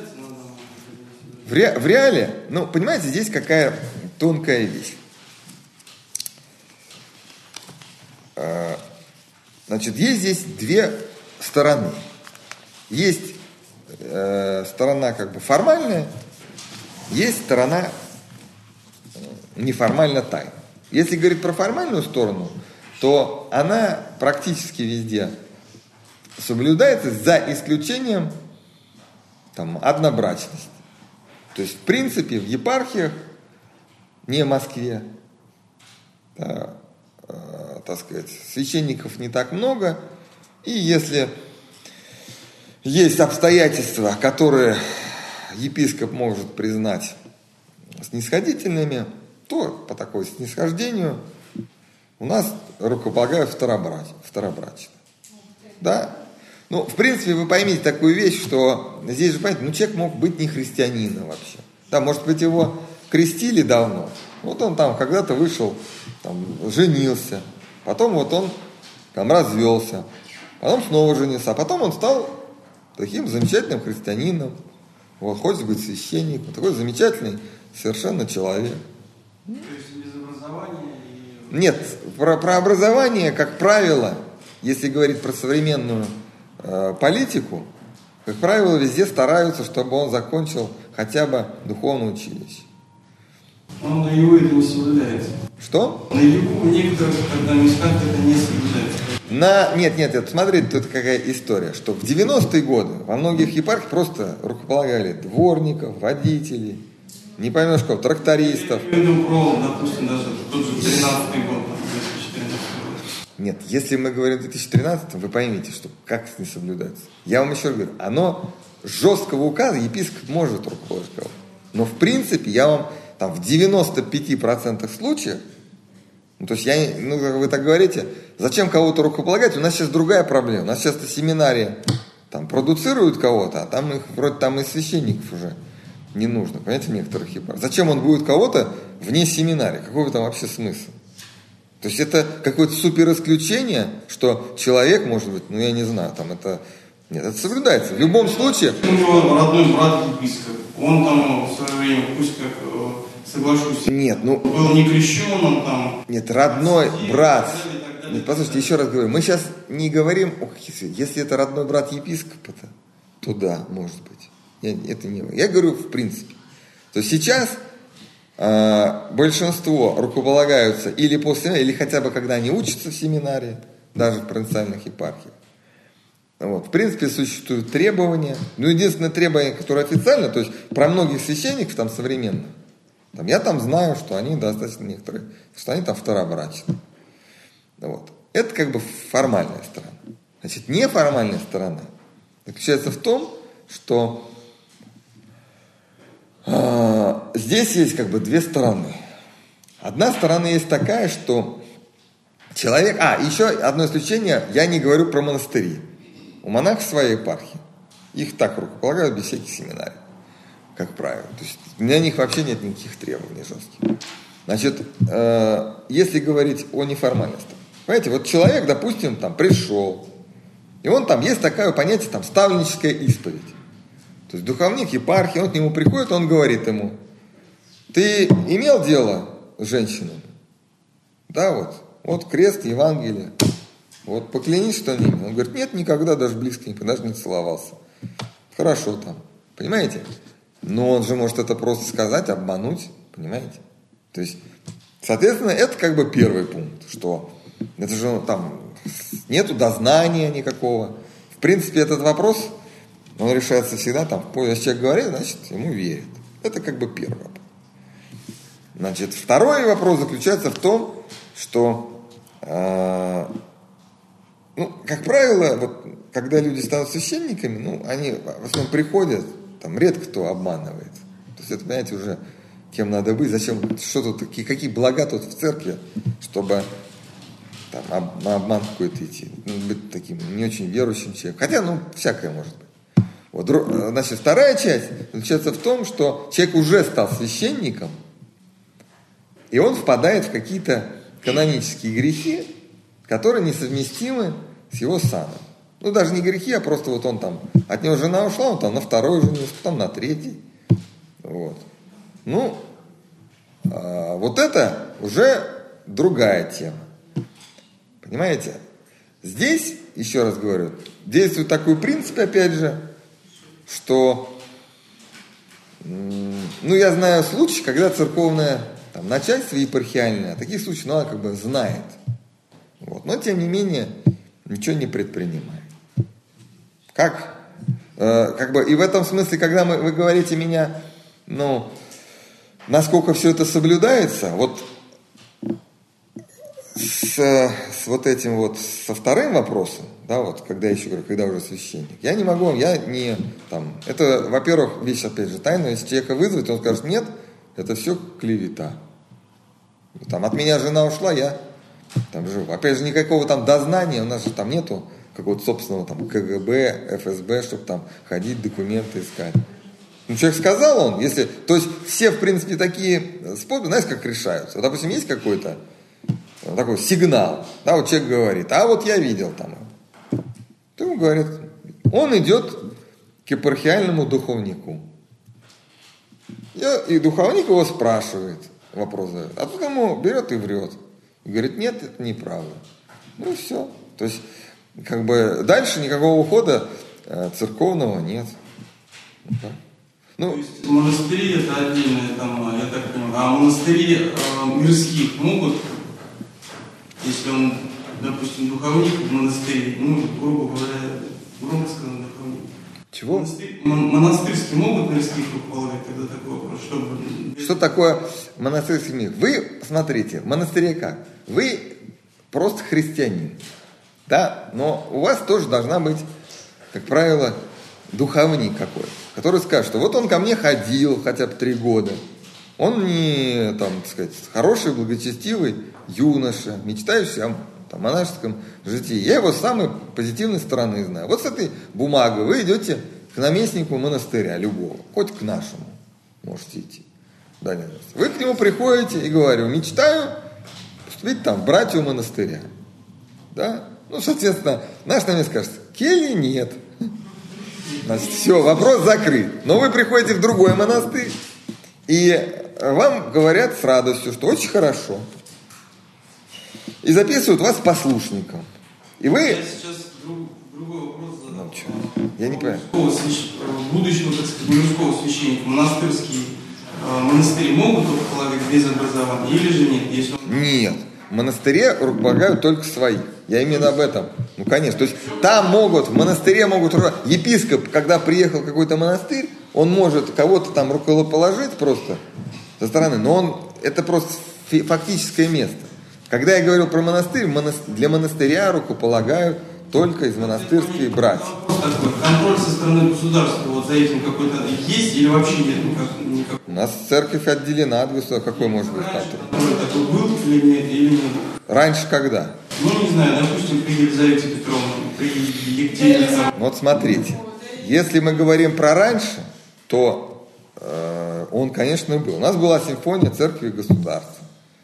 В, ре, в реале, ну, понимаете, здесь какая тонкая вещь. Значит, есть здесь две стороны. Есть э, сторона как бы формальная, есть сторона неформально тайная. Если говорить про формальную сторону, то она практически везде соблюдается, за исключением там, однобрачности. То есть, в принципе, в епархиях, не в Москве, да, э, так сказать, священников не так много, и если есть обстоятельства, которые епископ может признать снисходительными, то по такой снисхождению у нас рукополагают второбрачно. второбрачно. Да? Ну, в принципе, вы поймите такую вещь, что здесь же, понимаете, ну, человек мог быть не христианином вообще. Да, может быть, его крестили давно. Вот он там когда-то вышел, там, женился. Потом вот он там развелся. Потом снова женился. А потом он стал таким замечательным христианином. Вот, хочет быть священником. Такой замечательный совершенно человек. То есть без образования? И... Нет, про, про образование, как правило, если говорить про современную э, политику, как правило, везде стараются, чтобы он закончил хотя бы духовное училище. Но на его это не соблюдается. Что? На его некоторых, когда местах это не соблюдается. На... Нет, нет, это, смотрите, тут какая история, что в девяностые годы во многих епархиях просто рукополагали дворников, водителей, не поймешь кого, трактористов. Я имею в виду про, допустим, даже тот же тринадцатый год, две тысячи четырнадцатый год. Нет, если мы говорим о две тысячи тринадцатом, вы поймите, что как это не соблюдается. Я вам еще раз говорю, оно жесткого указа епископ может руководить кого-то. Но в принципе я вам там в девяноста пяти процентах случаев, ну, то есть я, ну, вы так говорите, зачем кого-то рукополагать? У нас сейчас другая проблема. У нас сейчас семинарии там продуцируют кого-то, а там их вроде там и священников уже не нужно, понимаете, в некоторых епархиях. Зачем он будет кого-то вне семинарии? Какой там вообще смысл? То есть это какое-то супер исключение, что человек может быть, ну я не знаю, там это... Нет, это соблюдается. В любом случае... У него родной брат епископ. Он там в свое время, пусть как соглашусь, нет, ну, был не крещен, он там... Нет, родной брат... Нет, послушайте, еще раз говорю, мы сейчас не говорим о каких... Если это родной брат епископа, то да, может быть. Я, это не... Я говорю в принципе. То есть сейчас э, большинство рукополагаются или после, или хотя бы когда они учатся в семинарии, даже в провинциальных епархиях. Вот. В принципе, существуют требования. Ну, единственное требование, которое официально, то есть про многих священников там современных, там, я там знаю, что они достаточно некоторые, что они там второбрачные. Вот. Это как бы формальная сторона. Значит, неформальная сторона заключается в том, что э, здесь есть как бы две стороны. Одна сторона есть такая, что человек... А, еще одно исключение, я не говорю про монастыри. У монахов своей епархии. Их так рукополагают без всяких семинарий, как правило. То есть для них вообще нет никаких требований жестких. Значит, э, если говорить о неформальности. Понимаете, вот человек, допустим, там пришел, и он там, есть такое понятие, там, ставленническая исповедь. То есть духовник епархии, он к нему приходит, он говорит ему: ты имел дело с женщинами? Да, вот. Вот крест, Евангелие. Вот поклянись, что не имел. Он говорит: нет, никогда, даже близко не, даже не целовался. Хорошо там. Понимаете? Но он же может это просто сказать, обмануть. Понимаете? То есть, соответственно, это как бы первый пункт, что это же там нету дознания никакого. В принципе, этот вопрос, он решается всегда там, если человек говорит, значит, ему верят. Это как бы первый вопрос. Значит, второй вопрос заключается в том, что, э, ну, как правило, вот, когда люди станут священниками, ну, они в основном приходят, там редко кто обманывает. То есть это, понимаете, уже кем надо быть, зачем, что тут, какие, какие блага тут в церкви, чтобы там, об, на обман какой-то идти, ну, быть таким не очень верующим человеком. Хотя, ну, всякое может быть. Вот, значит, вторая часть заключается в том, что человек уже стал священником, и он впадает в какие-то канонические грехи, которые несовместимы с его саном. Ну, даже не грехи, а просто вот он там, от него жена ушла, он там на второй женился, потом на третий. Вот. Ну, а, вот это уже другая тема. Понимаете? Здесь, еще раз говорю, действует такой принцип, опять же, что, ну, я знаю случаи, когда церковное там, начальство епархиальное, таких случаев, ну, оно как бы знает. Вот. Но, тем не менее, ничего не предпринимает. Как? Э, как бы, и в этом смысле, когда мы, вы говорите меня, ну, насколько все это соблюдается, вот с, с вот этим вот, со вторым вопросом, да, вот, когда я еще говорю, когда уже священник, я не могу, я не, там, это, во-первых, вещь, опять же, тайная, если человека вызвать, он скажет: нет, это все клевета. Там, от меня жена ушла, я там живу. Опять же, никакого там дознания, у нас же там нету какого-то собственного там ка гэ бэ, эф эс бэ, чтобы там ходить, документы искать. Ну, человек сказал, он, если, то есть все, в принципе, такие способы, знаешь, как решаются. Вот, допустим, есть какой-то такой сигнал, да, вот человек говорит: а вот я видел там. То ему говорит, он идет к епархиальному духовнику. И духовник его спрашивает, вопрос задает, а тут ему берет и врет. И говорит: нет, это неправда. Ну и все. То есть, как бы, дальше никакого ухода э, церковного нет. Да. Ну, то есть монастыри это отдельное, там, я так понимаю, а монастыри э, мирских могут, если он, допустим, духовник в монастыре, ну, грубо говоря, грубо сказано, духовник. Чего? Монастырь, монастырские могут мирских руководить, тогда такой вопрос, чтобы... Что такое монастырский мир? Вы, смотрите, в монастыре как? Вы просто христианин, да, но у вас тоже должна быть, как правило, духовник какой-то, который скажет, что вот он ко мне ходил хотя бы три года, он не, там, так сказать, хороший, благочестивый юноша, мечтающий о там, монашеском житии. Я его с самой позитивной стороны знаю. Вот с этой бумагой вы идете к наместнику монастыря любого, хоть к нашему можете идти. Да, нет. Вы к нему приходите и говорю: мечтаю поступить там в братью монастыря. Да? Ну, соответственно, наш наместник скажет: кельи нет. Значит, все, вопрос закрыт. Но вы приходите в другой монастырь, и вам говорят с радостью, что очень хорошо. И записывают вас послушником. И вы... Я сейчас друг, другой вопрос задам. Ну, что? Я не понимаю. Будущего, так сказать, мирского священника, монастырские э, монастыри могут полагать без образования или же нет? Если он... Нет. в монастыре рукополагают только своих. Я именно об этом. Ну, конечно. То есть там могут, в монастыре могут... Епископ, когда приехал в какой-то монастырь, он может кого-то там рукоположить просто со стороны, но он, это просто фактическое место. Когда я говорил про монастырь, для монастыря рукополагают только из монастырской братьи. Контроль со стороны государства вот за этим какой-то есть или вообще нет никак, никак? У нас церковь отделена от государства. Какой может быть контроль? Контроль такой был или нет? Или нет? Раньше когда? Ну, не знаю, допустим, при Елизавете Петровне, при Екатерине. Вот смотрите, если мы говорим про раньше, то э, он, конечно, был. У нас была симфония церкви и государства.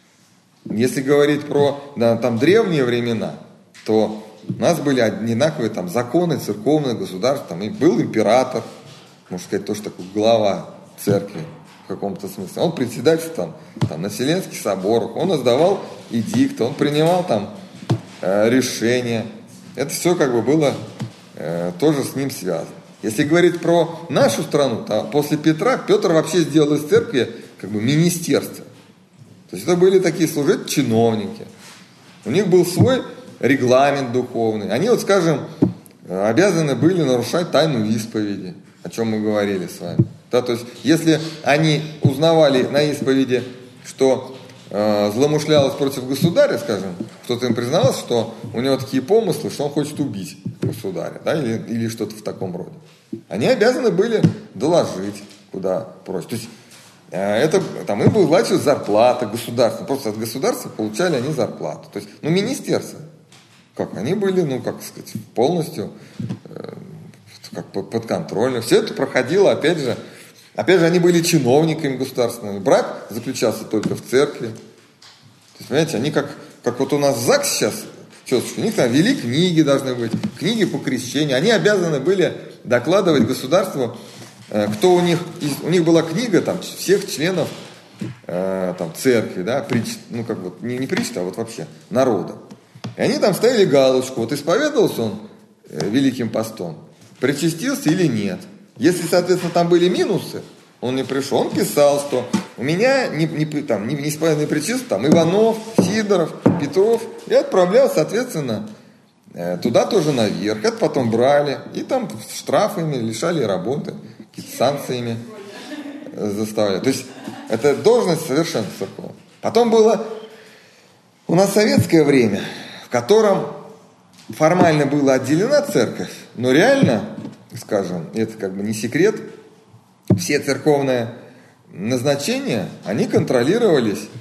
Если говорить про да, там, древние времена, то у нас были одинаковые там, законы церковные, государства. И был император, можно сказать, тоже такой глава церкви в каком-то смысле. Он председатель там, там, на Вселенских соборах, он издавал эдикты, он принимал там э, решения. Это все как бы было э, тоже с ним связано. Если говорить про нашу страну, то после Петра Петр вообще сделал из церкви как бы министерство. То есть это были такие служители, чиновники. У них был свой регламент духовный. Они, вот скажем, обязаны были нарушать тайну исповеди, о чем мы говорили с вами. Да, то есть, если они узнавали на исповеди, что э, злоумышлялось против государя, скажем, кто-то им признавался, что у него такие помыслы, что он хочет убить государя, да, или, или что-то в таком роде. Они обязаны были доложить, куда просят. То есть, это, там, им была зарплата государства. Просто от государства получали они зарплату. То есть, ну, министерство. Как? Они были, ну, как сказать, полностью э, как, под контролем. Все это проходило, опять же, опять же, они были чиновниками государственными. Брак заключался только в церкви. То есть, понимаете, они как, как вот у нас в ЗАГСе сейчас, у них там вели книги должны быть, книги по крещению. Они обязаны были докладывать государству, кто у них, у них была книга там, всех членов э, там, церкви, да, прич, ну как вот, не, не причт, а вот вообще народа. И они там ставили галочку, вот исповедовался он э, великим постом, причастился или нет. Если, соответственно, там были минусы, он не пришел, он писал, что у меня не, не, там, не, не исповедованный причаст, там Иванов, Сидоров, Петров, и отправлял, соответственно, туда тоже наверх. Это потом брали, и там штрафами лишали работы, какие-то санкциями заставляли. То есть, это должность совершенно церковная. Потом было у нас советское время, в котором формально была отделена церковь, но реально, скажем, это как бы не секрет, все церковные назначения, они контролировались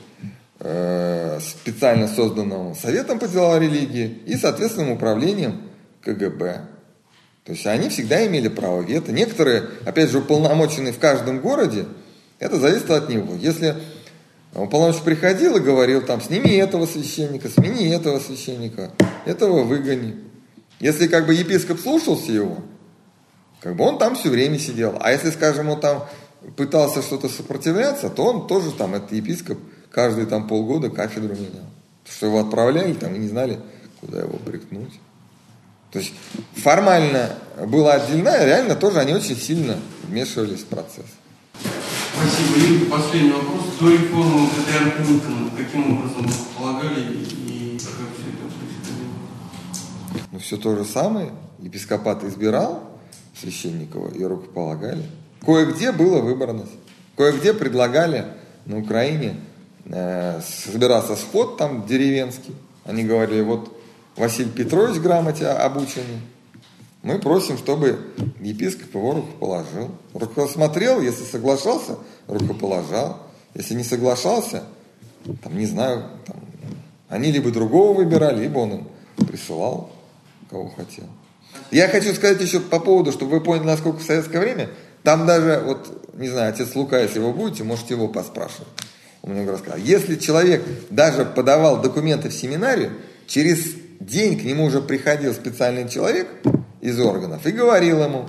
э, специально созданным Советом по делам религии и соответственным управлением ка гэ бэ. То есть они всегда имели право вето. Некоторые, опять же, уполномоченные в каждом городе, это зависит от него. Если уполномоченный приходил и говорил, там, сними этого священника, смени этого священника, этого выгони. Если как бы епископ слушался его, как бы он там все время сидел. А если, скажем, он там пытался что-то сопротивляться, то он тоже там, этот епископ, каждые там полгода кафедру менял. Потому что его отправляли там и не знали, куда его приткнуть. То есть формально была отделена, и реально тоже они очень сильно вмешивались в процесс. Спасибо. И последний вопрос. До реформы патриарха Никона каким образом полагали и как все это происходило? Ну, все то же самое. Епископат избирал священников и рукополагали. Кое-где была выборность. Кое-где предлагали на Украине, э, собирался сход там деревенский. Они говорили, вот Василий Петрович грамоте обученный, мы просим, чтобы епископ его рукоположил. Рукосмотрел, если соглашался, рукоположал. Если не соглашался, там, не знаю, там, они либо другого выбирали, либо он им присылал, кого хотел. Я хочу сказать еще по поводу, чтобы вы поняли, насколько в советское время, там даже, вот, не знаю, отец Лука, если вы будете, можете его поспрашивать. Он мне рассказал. Если человек даже подавал документы в семинарию, через день к нему уже приходил специальный человек из органов и говорил ему,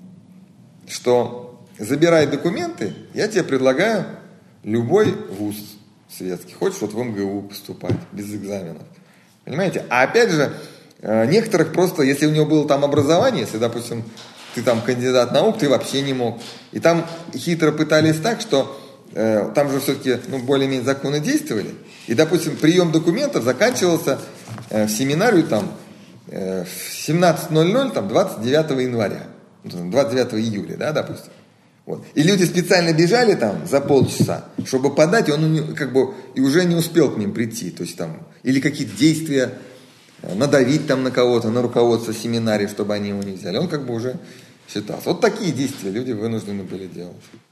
что забирай документы, я тебе предлагаю любой вуз светский. Хочешь вот в эм гэ у поступать, без экзаменов. Понимаете? А опять же, некоторых просто, если у него было там образование, если, допустим, ты там кандидат наук, ты вообще не мог. И там хитро пытались так, что э, там же все-таки ну, более-менее законы действовали. И, допустим, прием документов заканчивался э, в семинарию там, э, в семнадцать ноль ноль, там, двадцать девятого января, двадцать девятого июля, да, допустим. Вот. И люди специально бежали там за полчаса, чтобы подать, и он как бы и уже не успел к ним прийти. То есть там, или какие-то действия, надавить там на кого-то, на руководство семинарии, чтобы они его не взяли. Он как бы уже считался. Вот такие действия люди вынуждены были делать.